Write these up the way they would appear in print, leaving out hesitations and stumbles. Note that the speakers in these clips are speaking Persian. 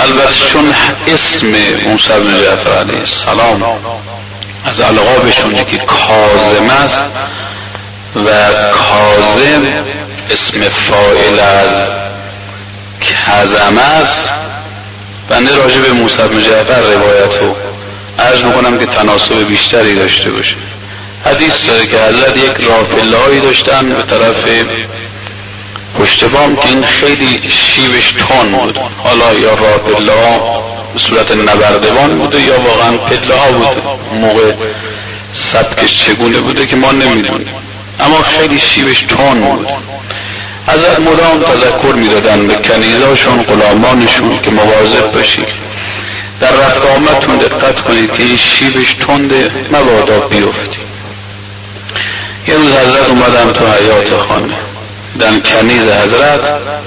البته چون اسم موسی بن جعفر علیه السلام از القابشونه که کاظم است و کاظم اسم فاعل از کظم است، بنده راجع به موسی بن جعفر روایت رو عرض میکنم که تناسب بیشتری داشته باشه. حدیث داره که حضرت یک راه پله‌ای داشتن به طرف پشت بام که این خیلی شیبش تون بود، حالا یا راه پله‌ها به صورت نبردوان بوده یا واقعا پله‌ها بوده، موقع سبکش چگونه بوده که ما نمیدونیم، اما خیلی شیبش تون بود. حضرت مدام تذکر میدادن به کنیزاشون غلامانشون که مواظب باشید، در رفت آمدتون دقت کنید که این شیبش تنده مبادا بیفتی. یه روز حضرت اومدم تو حیاط خانه، دن کنیز حضرت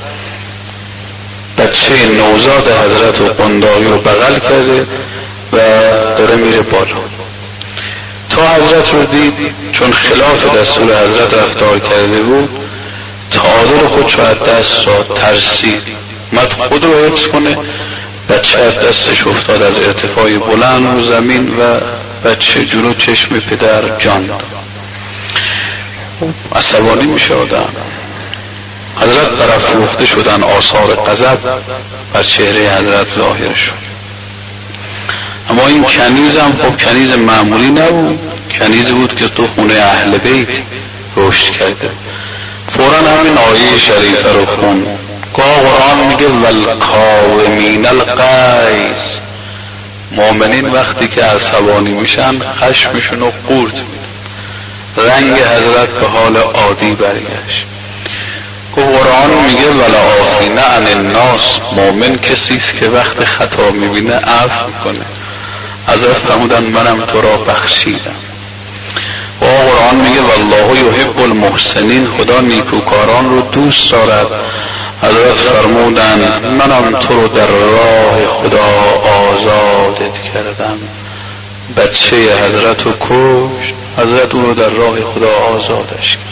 بچه نوزاد حضرت و قنداقی رو بغل کرده و داره میره بالا. تا حضرت رو دید، چون خلاف دستور حضرت رفتار کرده بود، تعادل خودشو از دست داد، ترسید، اومد خود رو حفظ کنه، بچه از دستش افتاد از ارتفاع بلند رو زمین و بچه جلو چشم پدر جان داد. عصبانی میشه آدم. حضرت برافروخته شدن، آثار غضب بر چهره حضرت ظاهر شد. اما این کنیز هم خب کنیز معمولی نبود، کنیزی بود که تو خونه اهل بیت رشد کرده. فوراً همین آیه شریفه رو خون. قرآن میگه والکاظمین الغیظ، مؤمنین وقتی که عصبانی میشن خشمشون رو قورت میدن. رنگ حضرت به حال عادی برگشت. قرآن میگه والعافین عن الناس، مؤمن کسیست که وقت خطا میبینه عفو میکنه. حضرت فرمودن منم تو را بخشیدم. و قرآن میگه والله یحب المحسنین، خدا نیکوکاران رو دوست دارد. حضرت فرمودن منم تو رو در راه خدا آزادت کردم. بچه حضرت رو کشت، حضرت اون رو در راه خدا آزادش کرد.